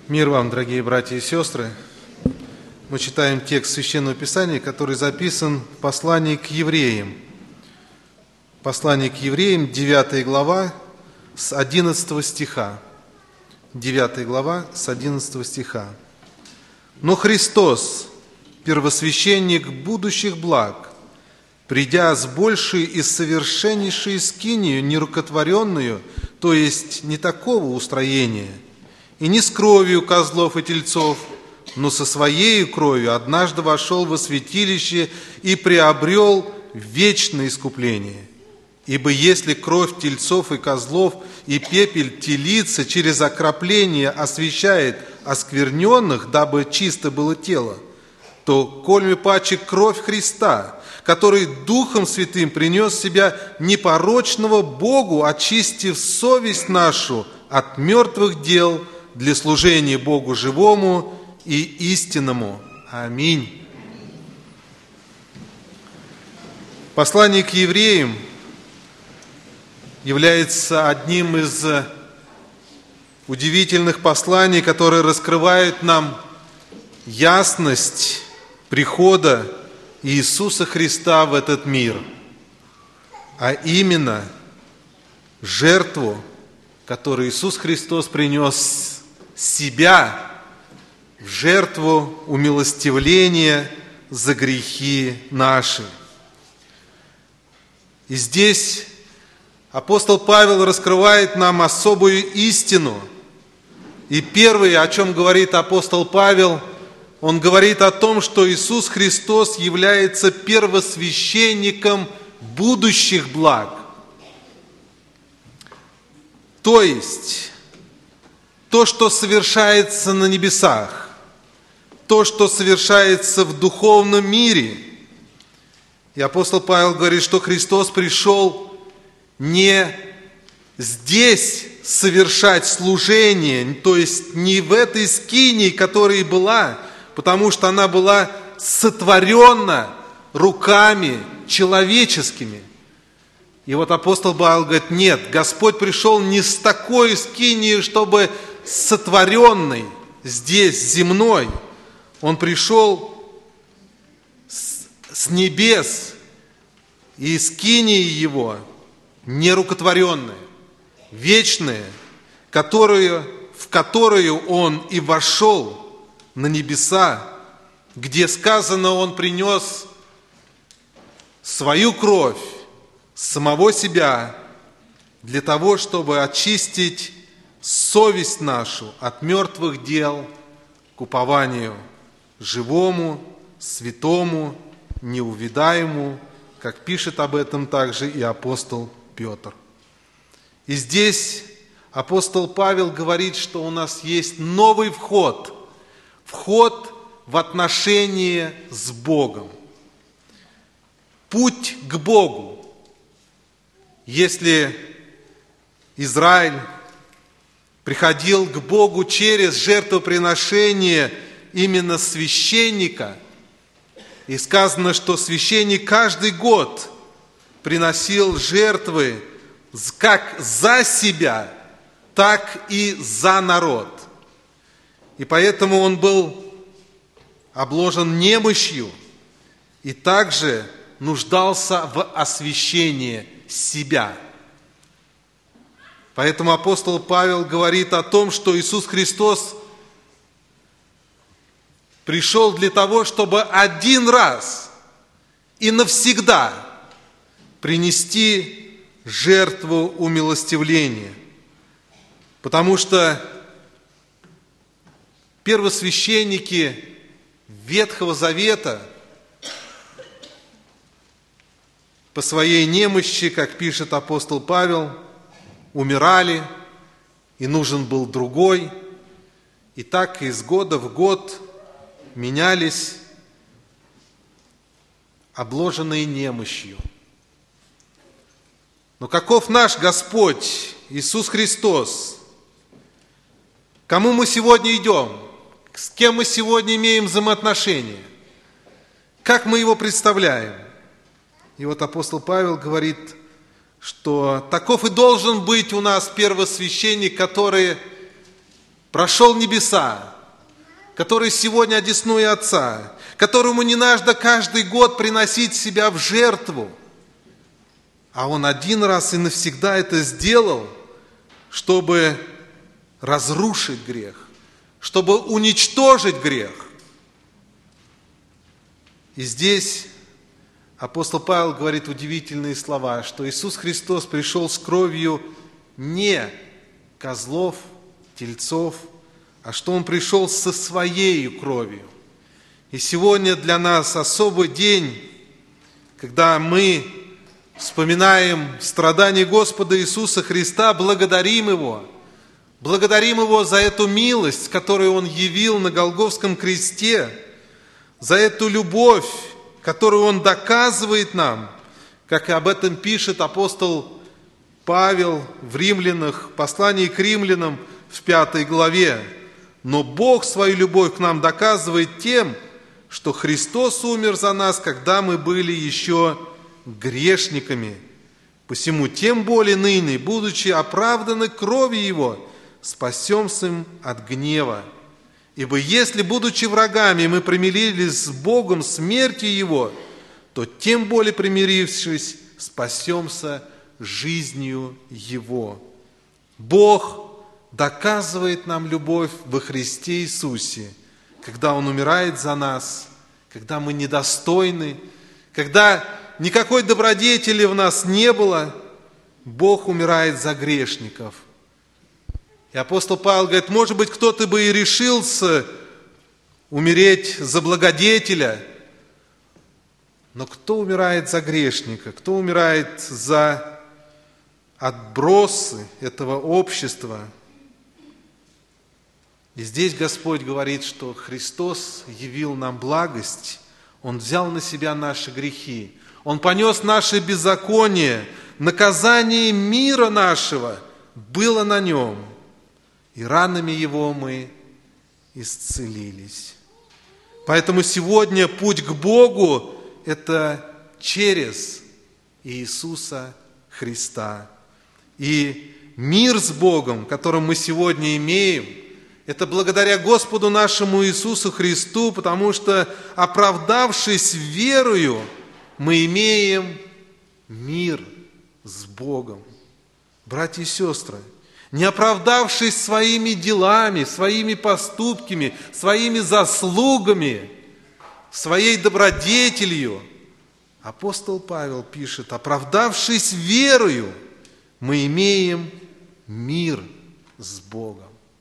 Мир вам, дорогие братья и сестры! Мы читаем текст Священного Писания, который записан в послании к евреям. Послание к евреям, 9 глава, с 11 стиха. 9 глава, с 11 стиха. «Но Христос, первосвященник будущих благ, придя с большей и совершеннейшей скинию, нерукотворенную, то есть не такого устроения, и не с кровью козлов и тельцов, но со своей кровью однажды вошел во святилище и приобрел вечное искупление. Ибо если кровь тельцов и козлов и пепель телицы через окропление освящает оскверненных, дабы чисто было тело, то кольми паче кровь Христа, который Духом Святым принес себя непорочного Богу, очистив совесть нашу от мертвых дел для служения Богу живому и истинному. Аминь». Послание к евреям является одним из удивительных посланий, которые раскрывают нам ясность прихода Иисуса Христа в этот мир, а именно жертву, которую Иисус Христос принес себя в жертву умилостивления за грехи наши. И здесь апостол Павел раскрывает нам особую истину. И первое, о чем говорит апостол Павел, он говорит о том, что Иисус Христос является первосвященником будущих благ. То есть, то, что совершается на небесах, то, что совершается в духовном мире. И апостол Павел говорит, что Христос пришел не здесь совершать служение, то есть не в этой скинии, которая и была, потому что она была сотворена руками человеческими. И вот апостол Павел говорит, нет, Господь пришел не с такой скинией, чтобы сотворенной здесь, земной. Он пришел с небес, и скиния его нерукотворенная, вечная, в которую он и вошел на небеса, где сказано, он принес свою кровь, самого себя, для того, чтобы очистить совесть нашу от мертвых дел к упованию живому, святому, неувидаемому, как пишет об этом также и апостол Петр. И здесь апостол Павел говорит, что у нас есть новый вход в отношения с Богом, путь к Богу. Если Израиль приходил к Богу через жертвоприношение именно священника, и сказано, что священник каждый год приносил жертвы как за себя, так и за народ. И поэтому он был обложен немощью и также нуждался в освящении себя. Поэтому апостол Павел говорит о том, что Иисус Христос пришел для того, чтобы один раз и навсегда принести жертву умилостивления. Потому что первосвященники Ветхого Завета по своей немощи, как пишет апостол Павел, умирали, и нужен был другой. И так из года в год менялись обложенные немощью. Но каков наш Господь Иисус Христос? Кому мы сегодня идем? С кем мы сегодня имеем взаимоотношения? Как мы Его представляем? И вот апостол Павел говорит, что таков и должен быть у нас первосвященник, который прошел небеса, который сегодня одесную Отца, которому не надо каждый год приносить себя в жертву, а Он один раз и навсегда это сделал, чтобы разрушить грех, чтобы уничтожить грех. И здесь апостол Павел говорит удивительные слова, что Иисус Христос пришел с кровью не козлов, тельцов, а что Он пришел со Своей кровью. И сегодня для нас особый день, когда мы вспоминаем страдания Господа Иисуса Христа, благодарим Его за эту милость, которую Он явил на Голгофском кресте, за эту любовь, которую Он доказывает нам, как и об этом пишет апостол Павел в Римлянах, послании к Римлянам в 5 главе. Но Бог свою любовь к нам доказывает тем, что Христос умер за нас, когда мы были еще грешниками. Посему тем более ныне, будучи оправданы кровью Его, спасемся от гнева. Ибо если, будучи врагами, мы примирились с Богом смертью Его, то тем более примирившись, спасемся жизнью Его. Бог доказывает нам любовь во Христе Иисусе, когда Он умирает за нас, когда мы недостойны, когда никакой добродетели в нас не было, Бог умирает за грешников. И апостол Павел говорит, может быть, кто-то бы и решился умереть за благодетеля, но кто умирает за грешника, кто умирает за отбросы этого общества? И здесь Господь говорит, что Христос явил нам благость, Он взял на себя наши грехи, Он понес наши беззакония, наказание мира нашего было на Нем, и ранами Его мы исцелились. Поэтому сегодня путь к Богу – это через Иисуса Христа. И мир с Богом, который мы сегодня имеем, это благодаря Господу нашему Иисусу Христу, потому что, оправдавшись верою, мы имеем мир с Богом. Братья и сестры, не оправдавшись своими делами, своими поступками, своими заслугами, своей добродетелью, апостол Павел пишет, оправдавшись верою, мы имеем мир с Богом.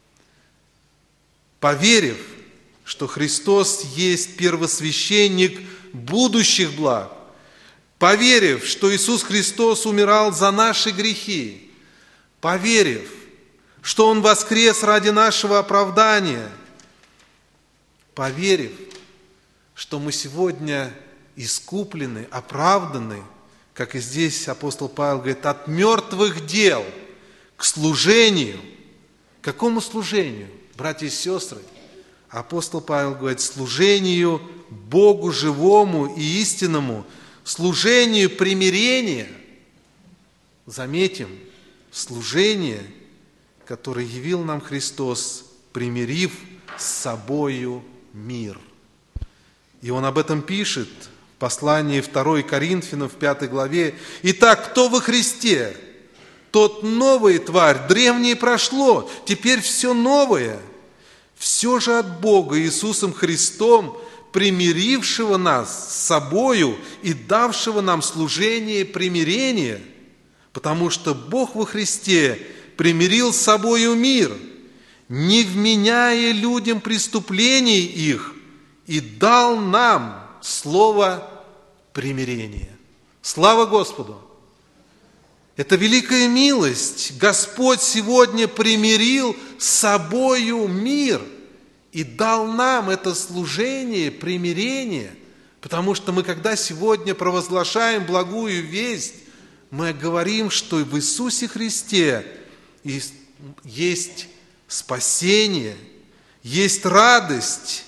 Поверив, что Христос есть первосвященник будущих благ, поверив, что Иисус Христос умирал за наши грехи, поверив, что Он воскрес ради нашего оправдания, поверив, что мы сегодня искуплены, оправданы, как и здесь апостол Павел говорит, от мертвых дел к служению. К какому служению, братья и сестры? Апостол Павел говорит, служению Богу живому и истинному, служению примирения. Заметим, служение, которое явил нам Христос, примирив с собою мир. И он об этом пишет в послании 2 Коринфянам в 5 главе. «Итак, кто во Христе? Тот новая тварь, древнее прошло, теперь все новое. Все же от Бога Иисусом Христом, примирившего нас с собою и давшего нам служение примирения, потому что Бог во Христе примирил с собою мир, не вменяя людям преступлений их, и дал нам слово примирения». Слава Господу! Это великая милость. Господь сегодня примирил с собою мир и дал нам это служение примирения, потому что мы, когда сегодня провозглашаем благую весть, мы говорим, что в Иисусе Христе есть спасение, есть радость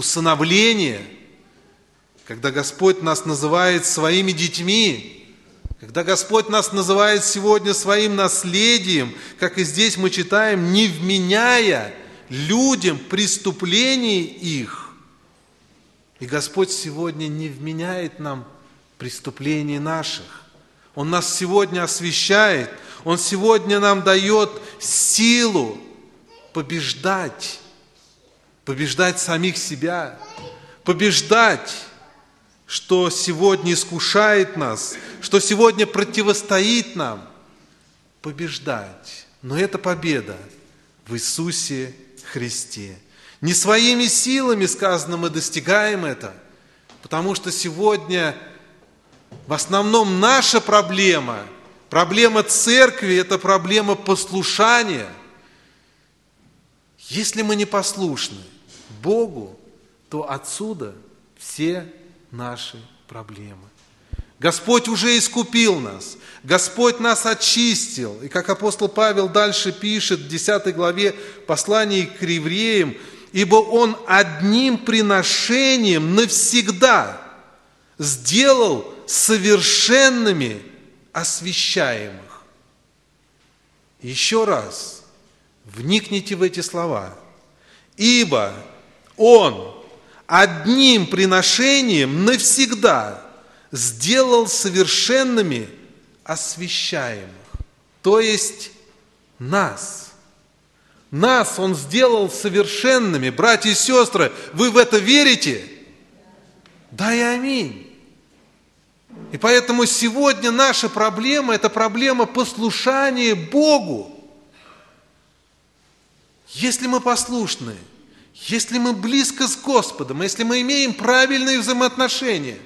усыновления, когда Господь нас называет своими детьми, Когда Господь нас называет сегодня своим наследием, как и здесь мы читаем, не вменяя людям преступлений их. И Господь сегодня не вменяет нам преступлений наших. Он нас сегодня освящает. Он сегодня нам дает силу побеждать самих себя, побеждать, что сегодня искушает нас, что сегодня противостоит нам, побеждать. Но это победа в Иисусе Христе. Не своими силами, сказано, мы достигаем это, потому что сегодня в основном наша проблема церкви – это проблема послушания. Если мы не послушны Богу, то отсюда все наши проблемы. Господь уже искупил нас, Господь нас очистил. И как апостол Павел дальше пишет в 10 главе послания к евреям, ибо Он одним приношением навсегда сделал совершенными освящаемых. Еще раз вникните в эти слова. Ибо Он одним приношением навсегда сделал совершенными освящаемых. То есть нас. Нас Он сделал совершенными. Братья и сестры, вы в это верите? Да и аминь. И поэтому сегодня наша проблема – это проблема послушания Богу. Если мы послушны, если мы близко с Господом, если мы имеем правильные взаимоотношения,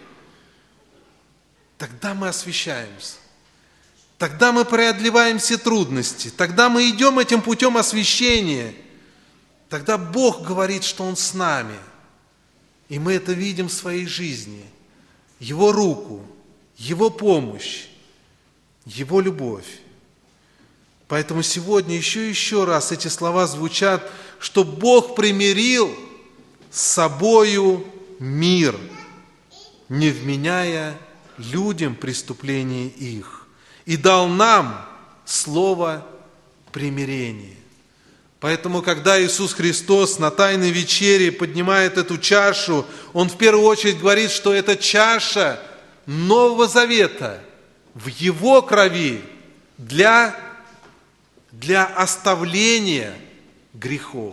тогда мы освящаемся. Тогда мы преодолеваем все трудности. Тогда мы идем этим путем освящения. Тогда Бог говорит, что Он с нами. И мы это видим в своей жизни. Его руку, Его помощь, Его любовь. Поэтому сегодня еще раз эти слова звучат, что Бог примирил с собою мир, не вменяя людям преступления их, и дал нам слово примирения. Поэтому, когда Иисус Христос на Тайной вечере поднимает эту чашу, Он в первую очередь говорит, что это чаша Нового Завета в Его крови для оставления грехов.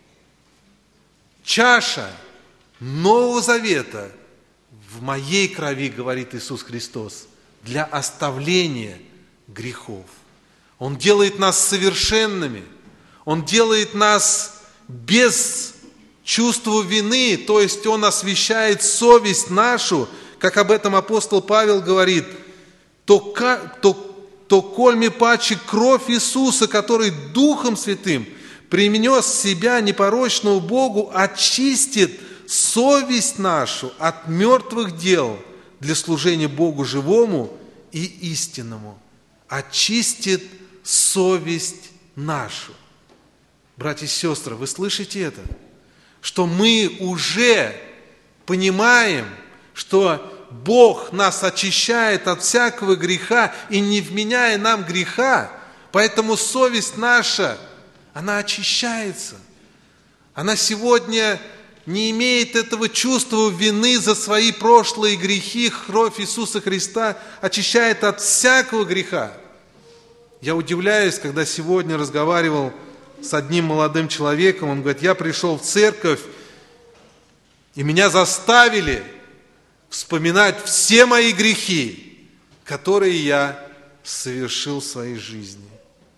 Чаша Нового Завета в моей крови, говорит Иисус Христос, для оставления грехов. Он делает нас совершенными, Он делает нас без чувства вины, то есть Он освящает совесть нашу, как об этом апостол Павел говорит, то кольми паче кровь Иисуса, который Духом Святым принес себя непорочного Богу, очистит совесть нашу от мертвых дел для служения Богу живому и истинному. Очистит совесть нашу. Братья и сестры, вы слышите это? Что мы уже понимаем, что Бог нас очищает от всякого греха и не вменяя нам греха, поэтому совесть наша, она очищается. Она сегодня не имеет этого чувства вины за свои прошлые грехи. Кровь Иисуса Христа очищает от всякого греха. Я удивляюсь, когда сегодня разговаривал с одним молодым человеком, он говорит, я пришел в церковь, и меня заставили вспоминать все мои грехи, которые я совершил в своей жизни.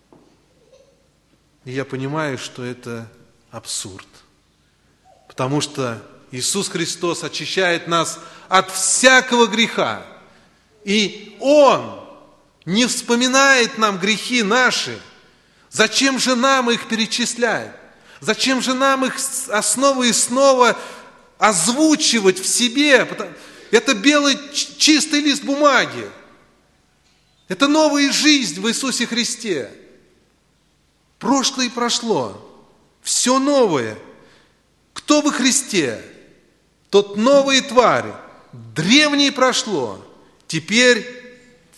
И я понимаю, что это абсурд. Потому что Иисус Христос очищает нас от всякого греха. И Он не вспоминает нам грехи наши. Зачем же нам их перечислять? Зачем же нам их снова и снова озвучивать в себе? Это белый чистый лист бумаги. Это новая жизнь в Иисусе Христе. Прошлое прошло. Все новое. Кто во Христе? Тот новые твари. Древнее прошло. Теперь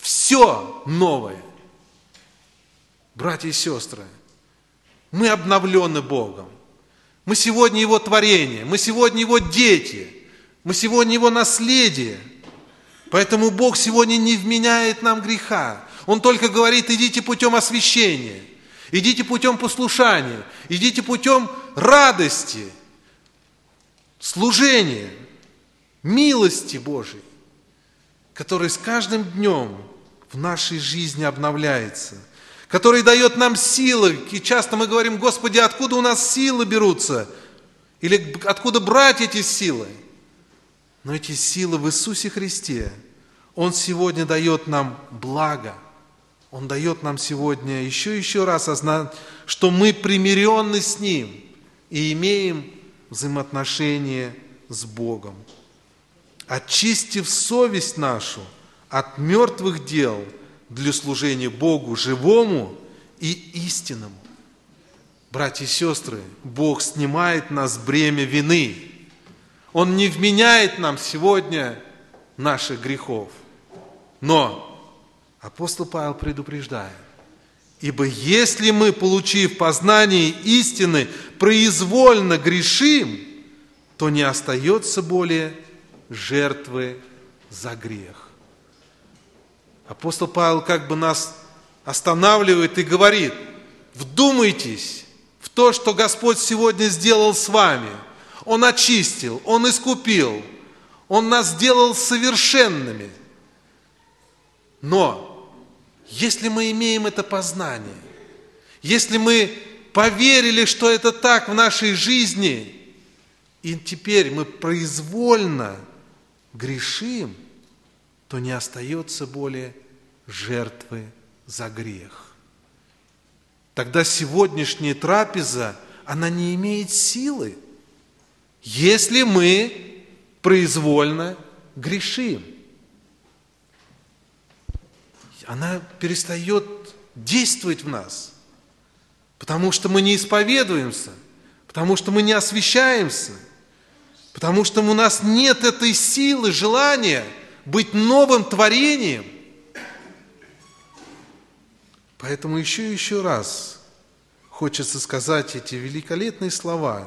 все новое. Братья и сестры, мы обновлены Богом. Мы сегодня Его творение, мы сегодня Его дети, мы сегодня Его наследие. Поэтому Бог сегодня не вменяет нам греха. Он только говорит: идите путем освящения, идите путем послушания, идите путем радости, служения, милости Божией, который с каждым днем в нашей жизни обновляется, который дает нам силы. И часто мы говорим: Господи, откуда у нас силы берутся? Или откуда брать эти силы? Но эти силы в Иисусе Христе. Он сегодня дает нам благо. Он дает нам сегодня еще раз осознать, что мы примиренны с Ним и имеем взаимоотношения с Богом. Очистив совесть нашу от мертвых дел для служения Богу живому и истинному. Братья и сестры, Бог снимает нас бремя вины. Он не вменяет нам сегодня наших грехов. Но апостол Павел предупреждает: ибо если мы, получив познание истины, произвольно грешим, то не остается более жертвы за грех. Апостол Павел как бы нас останавливает и говорит: вдумайтесь в то, что Господь сегодня сделал с вами. Он очистил, Он искупил, Он нас сделал совершенными. Но если мы имеем это познание, если мы поверили, что это так в нашей жизни, и теперь мы произвольно грешим, то не остается более жертвы за грех. Тогда сегодняшняя трапеза, она не имеет силы, если мы произвольно грешим. Она перестает действовать в нас, потому что мы не исповедуемся, потому что мы не освящаемся, потому что у нас нет этой силы, желания быть новым творением. Поэтому еще раз хочется сказать эти великолепные слова,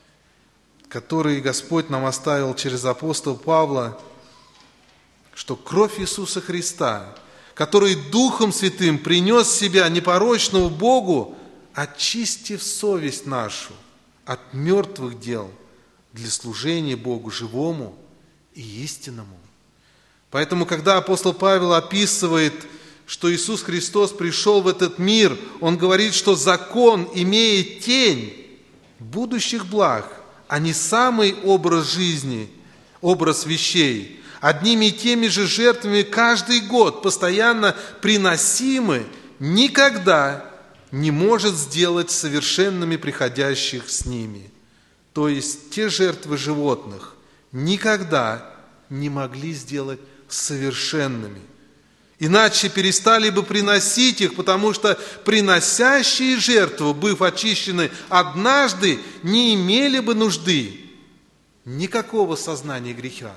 которые Господь нам оставил через апостола Павла, что кровь Иисуса Христа, который Духом Святым принес себя непорочного Богу, очистив совесть нашу от мертвых дел для служения Богу живому и истинному. Поэтому, когда апостол Павел описывает, что Иисус Христос пришел в этот мир, он говорит, что закон имеет тень будущих благ, а не самый образ жизни, образ вещей. Одними и теми же жертвами каждый год, постоянно приносимы, никогда не может сделать совершенными приходящих с ними. То есть те жертвы животных никогда не могли сделать совершенными. Иначе перестали бы приносить их, потому что приносящие жертву, быв очищены однажды, не имели бы нужды никакого сознания греха.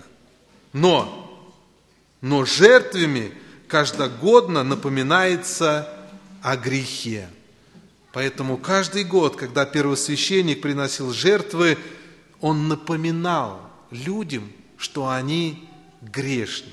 Но жертвами каждогодно напоминается о грехе. Поэтому каждый год, когда первосвященник приносил жертвы, он напоминал людям, что они грешны.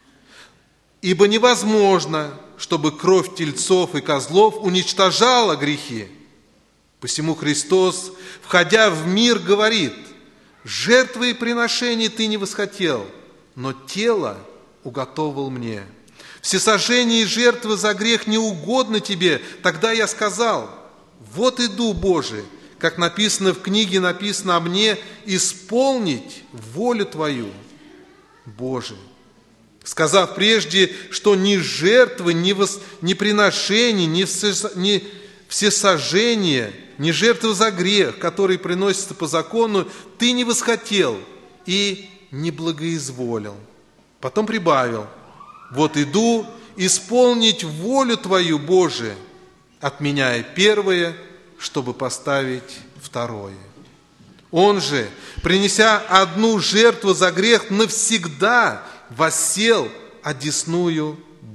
Ибо невозможно, чтобы кровь тельцов и козлов уничтожала грехи. Посему Христос, входя в мир, говорит: жертвы и приношения ты не восхотел, но тело уготовил мне. Всесожжение и жертвы за грех не угодно тебе. Тогда я сказал: вот иду, Боже, как написано в книге, написано о мне, исполнить волю Твою, Боже. Сказав прежде, что ни жертвы, ни приношения, ни всесожжения, ни жертвы за грех, которые приносятся по закону, ты не восхотел и не благоизволил. Потом прибавил: вот иду исполнить волю Твою, Боже, отменяя первое, чтобы поставить второе. Он же, принеся одну жертву за грех, навсегда воссел одесную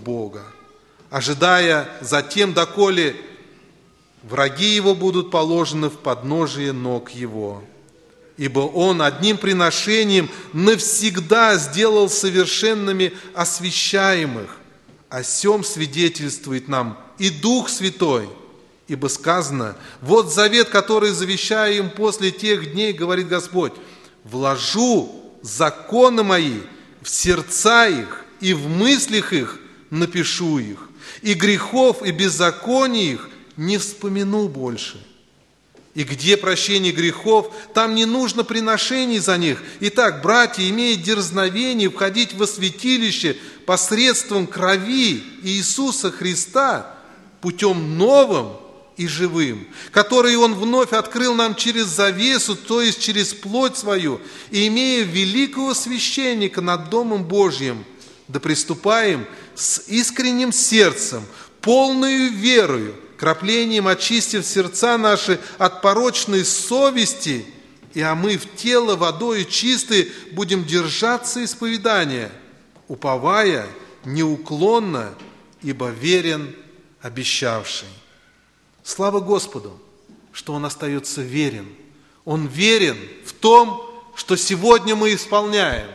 Бога, ожидая затем, доколе враги Его будут положены в подножие ног Его. Ибо Он одним приношением навсегда сделал совершенными освящаемых. О сем свидетельствует нам и Дух Святой. Ибо сказано: вот завет, который завещаю им после тех дней, говорит Господь, вложу законы мои в сердца их, и в мыслях их напишу их, и грехов и беззаконий их не вспомяну больше. И где прощение грехов, там не нужно приношений за них. Итак, братья, имея дерзновение входить во святилище посредством крови Иисуса Христа, путем новым и живым, который Он вновь открыл нам через завесу, то есть через плоть свою, и имея великого священника над Домом Божьим, да приступаем с искренним сердцем, полною верою, краплением очистив сердца наши от порочной совести, и омыв тело водою чистой, будем держаться исповедания, уповая неуклонно, ибо верен обещавший. Слава Господу, что Он остается верен. Он верен в том, что сегодня мы исполняем,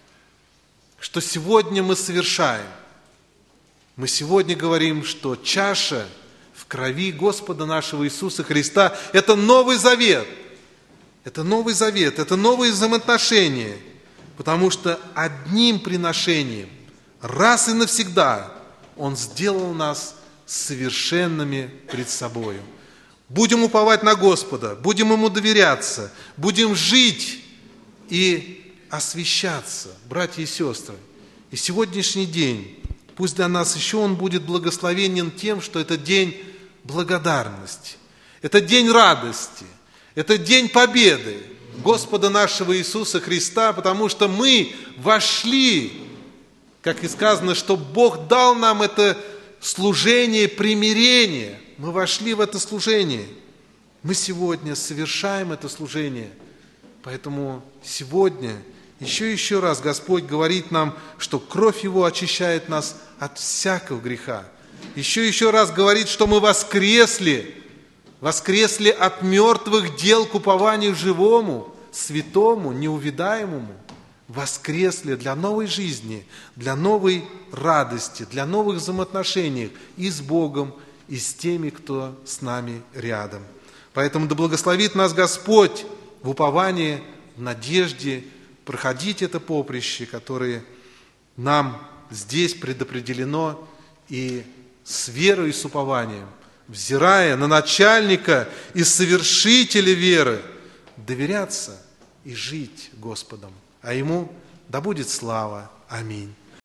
что сегодня мы совершаем. Мы сегодня говорим, что чаша в крови Господа нашего Иисуса Христа – это Новый Завет. Это Новый Завет, это новые взаимоотношения. Потому что одним приношением, раз и навсегда, Он сделал нас совершенными пред собою. Будем уповать на Господа, будем Ему доверяться, будем жить и освящаться, братья и сестры. И сегодняшний день, пусть для нас еще он будет благословенен тем, что это день благодарности, это день радости, это день победы Господа нашего Иисуса Христа, потому что мы вошли, как и сказано, что Бог дал нам это служение примирения. Мы вошли в это служение. Мы сегодня совершаем это служение. Поэтому сегодня еще раз Господь говорит нам, что кровь Его очищает нас от всякого греха. Еще раз говорит, что мы воскресли от мертвых дел к упованию живому, святому, неувидаемому. Воскресли для новой жизни, для новой радости, для новых взаимоотношений и с Богом, и с теми, кто с нами рядом. Поэтому да благословит нас Господь в уповании, в надежде проходить это поприще, которое нам здесь предопределено, и с верой и с упованием, взирая на начальника и совершителя веры, доверяться и жить Господом. А Ему да будет слава. Аминь.